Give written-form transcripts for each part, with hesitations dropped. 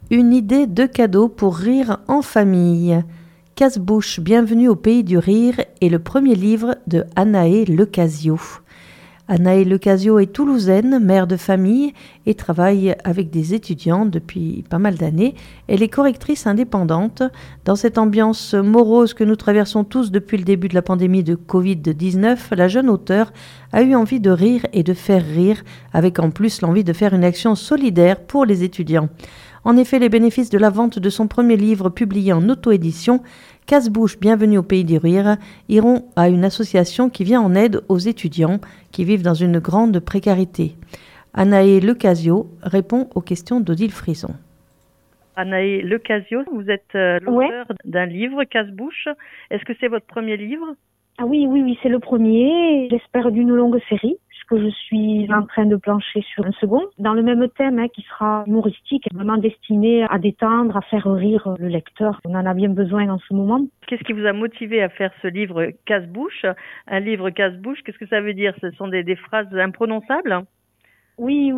Une idée de cadeau pour rire en famille. Casse-bouche, bienvenue au pays du rire est le premier livre de Anaë Lecasio. Anaë Lecasio est toulousaine, mère de famille et travaille avec des étudiants depuis pas mal d'années. Elle est correctrice indépendante. Dans cette ambiance morose que nous traversons tous depuis le début de la pandémie de Covid-19, la jeune auteure a eu envie de rire et de faire rire, avec en plus l'envie de faire une action solidaire pour les étudiants. En effet, les bénéfices de la vente de son premier livre publié en auto-édition, Casse-bouche, bienvenue au pays du rire, iront à une association qui vient en aide aux étudiants qui vivent dans une grande précarité. Anaë Lecasio répond aux questions d'Odile Frison. Anaë Lecasio, vous êtes l'auteur d'un livre, Casse-bouche. Est-ce que c'est votre premier livre ? Ah oui, c'est le premier. J'espère d'une longue série, puisque je suis en train de plancher sur un second, dans le même thème qui sera humoristique, vraiment destiné à détendre, à faire rire le lecteur. On en a bien besoin en ce moment. Qu'est-ce qui vous a motivé à faire ce livre Casse-bouche ? Un livre Casse-bouche, qu'est-ce que ça veut dire ? Ce sont des phrases imprononçables ? Oui.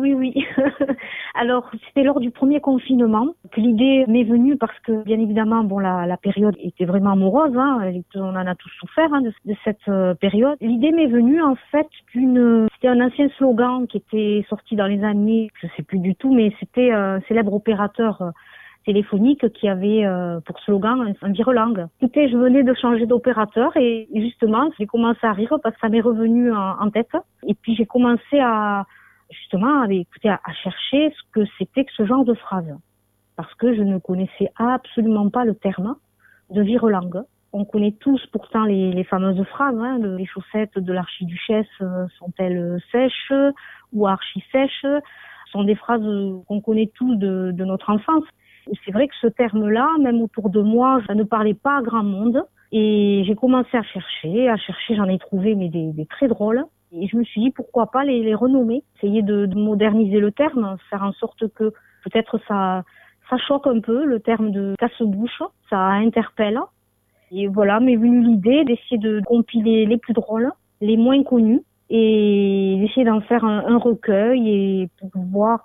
Alors, c'était lors du premier confinement que l'idée m'est venue parce que, bien évidemment, la période était vraiment morose, on en a tous souffert de cette période. L'idée m'est venue, en fait, c'était un ancien slogan qui était sorti dans les années, je sais plus du tout, mais c'était un célèbre opérateur téléphonique qui avait pour slogan un virelangue. Écoutez, je venais de changer d'opérateur et justement, j'ai commencé à rire parce que ça m'est revenu en tête. Et puis, j'ai commencé à chercher ce que c'était que ce genre de phrase. Parce que je ne connaissais absolument pas le terme de virelangue. On connaît tous pourtant les fameuses phrases, les chaussettes de l'archiduchesse sont-elles sèches ou archi-sèches. Ce sont des phrases qu'on connaît tous de notre enfance. Et c'est vrai que ce terme-là, même autour de moi, ça ne parlait pas à grand monde. Et j'ai commencé à chercher, j'en ai trouvé des très drôles. Et je me suis dit pourquoi pas les renommer, essayer de moderniser le terme, faire en sorte que peut-être ça choque un peu, le terme de casse-bouche, ça interpelle. Et voilà, m'est venue l'idée d'essayer de compiler les plus drôles, les moins connus, et d'essayer d'en faire un recueil et pour voir.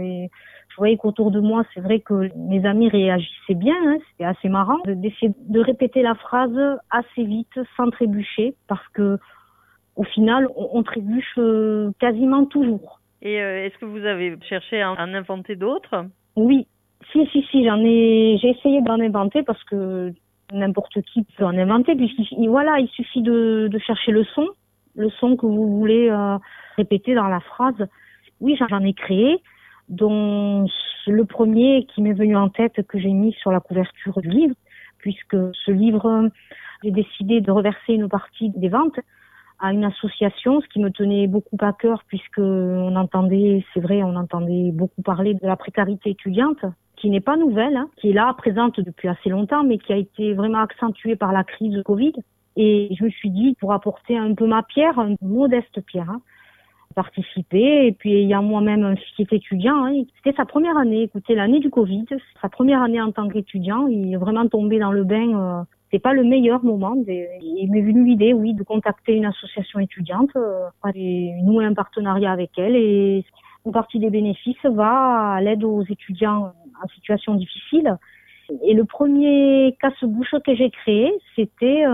Je voyais qu'autour de moi, c'est vrai que mes amis réagissaient bien, c'était assez marrant d'essayer de répéter la phrase assez vite, sans trébucher, parce que au final, on trébuche quasiment toujours. Et est-ce que vous avez cherché à en inventer d'autres ? Oui, si, j'ai essayé d'en inventer parce que n'importe qui peut en inventer, il suffit de chercher le son que vous voulez répéter dans la phrase. Oui, j'en ai créé, dont le premier qui m'est venu en tête que j'ai mis sur la couverture du livre, puisque ce livre, j'ai décidé de reverser une partie des ventes à une association, ce qui me tenait beaucoup à cœur puisque on entendait beaucoup parler de la précarité étudiante, qui n'est pas nouvelle, qui est là, présente depuis assez longtemps, mais qui a été vraiment accentuée par la crise Covid. Et je me suis dit, pour apporter un peu ma pierre, une modeste pierre, participer. Et puis, ayant moi-même un fils qui est étudiant, c'était sa première année, l'année du Covid, sa première année en tant qu'étudiant, il est vraiment tombé dans le bain. C'est pas le meilleur moment. Il m'est venu l'idée, de contacter une association étudiante, et nouer un partenariat avec elle. Et une partie des bénéfices va à l'aide aux étudiants en situation difficile. Et le premier casse-bouche que j'ai créé, c'était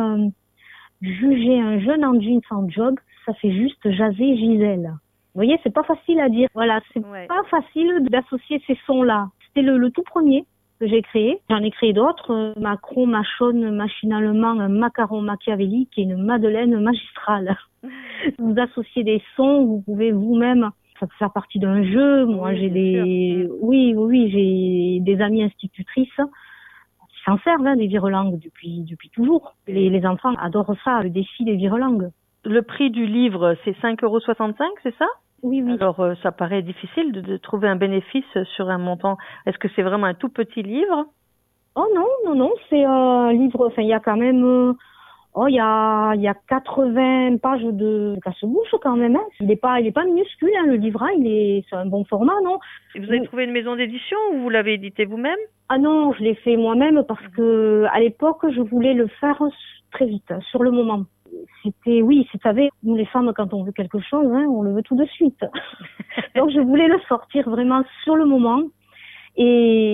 juger un jeune en jeans sans job, ça fait juste jaser Gisèle. Vous voyez, c'est pas facile à dire. Voilà, c'est pas facile d'associer ces sons-là. C'était le tout premier que j'ai créé. J'en ai créé d'autres. Macron mâchonne machinalement un macaron machiavélique et une madeleine magistrale. Vous associez des sons, vous pouvez vous-même, ça peut faire partie d'un jeu. Moi, j'ai j'ai des amies institutrices qui s'en servent, des virelangues depuis toujours. Les enfants adorent ça, le défi des virelangues. Le prix du livre, c'est 5,65 €, c'est ça ? Oui. Alors, ça paraît difficile de trouver un bénéfice sur un montant. Est-ce que c'est vraiment un tout petit livre ? Oh non, c'est un livre, il y a quand même, il y a 80 pages de casse-bouche quand même, Il est pas minuscule, le livre, c'est un bon format, non ? Vous avez trouvé une maison d'édition ou vous l'avez édité vous-même ? Ah non, je l'ai fait moi-même parce que, à l'époque, je voulais le faire très vite, sur le moment. Vous savez, nous les femmes, quand on veut quelque chose, on le veut tout de suite. Donc je voulais le sortir vraiment sur le moment. Et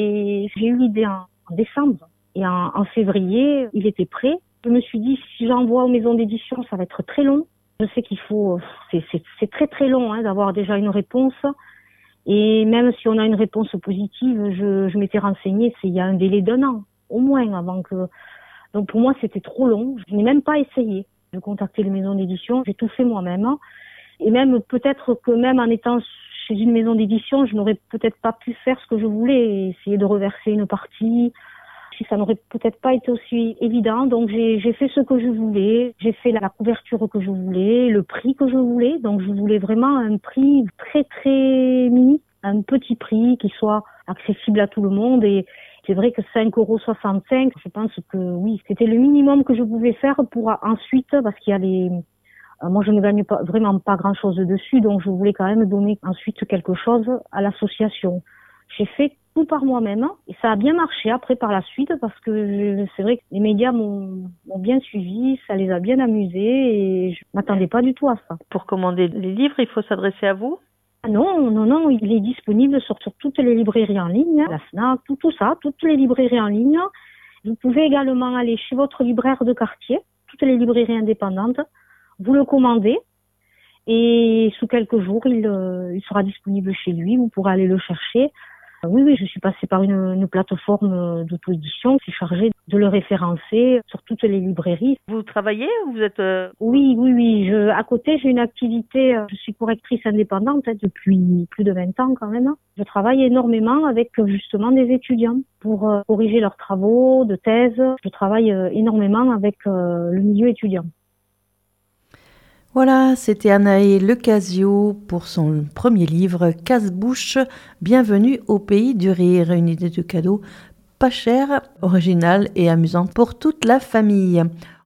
j'ai eu l'idée en décembre. Et en février, il était prêt. Je me suis dit, si j'envoie aux maisons d'édition, ça va être très long. Je sais qu'il faut, c'est très très long d'avoir déjà une réponse. Et même si on a une réponse positive, je m'étais renseignée, il y a un délai d'1 an, au moins, avant que... Donc pour moi, c'était trop long. Je n'ai même pas essayé de contacter les maisons d'édition. J'ai tout fait moi-même. Et même peut-être que même en étant chez une maison d'édition, je n'aurais peut-être pas pu faire ce que je voulais, essayer de reverser une partie. Si ça n'aurait peut-être pas été aussi évident. Donc j'ai fait ce que je voulais. J'ai fait la couverture que je voulais, le prix que je voulais. Donc je voulais vraiment un prix très très mini, un petit prix qui soit accessible à tout le monde. Et c'est vrai que 5,65 €, je pense que oui, c'était le minimum que je pouvais faire pour ensuite, parce qu'il y a les... Moi, je ne gagne pas, vraiment pas grand-chose dessus, donc je voulais quand même donner ensuite quelque chose à l'association. J'ai fait tout par moi-même et ça a bien marché après par la suite parce que c'est vrai que les médias m'ont bien suivi, ça les a bien amusés et je m'attendais pas du tout à ça. Pour commander les livres, il faut s'adresser à vous? Non, il est disponible sur toutes les librairies en ligne, la Fnac, tout ça, toutes les librairies en ligne. Vous pouvez également aller chez votre libraire de quartier, toutes les librairies indépendantes, vous le commandez et sous quelques jours, il sera disponible chez lui, vous pourrez aller le chercher. Oui, je suis passée par une plateforme d'auto-édition qui est chargée de le référencer sur toutes les librairies. Vous travaillez ou vous êtes... Oui. À côté, j'ai une activité, je suis correctrice indépendante depuis plus de 20 ans quand même. Je travaille énormément avec justement des étudiants pour corriger leurs travaux de thèse. Je travaille énormément avec le milieu étudiant. Voilà, c'était Anaé Lecasio pour son premier livre Casse-bouche, Bienvenue au pays du rire, une idée de cadeau pas chère, originale et amusante pour toute la famille.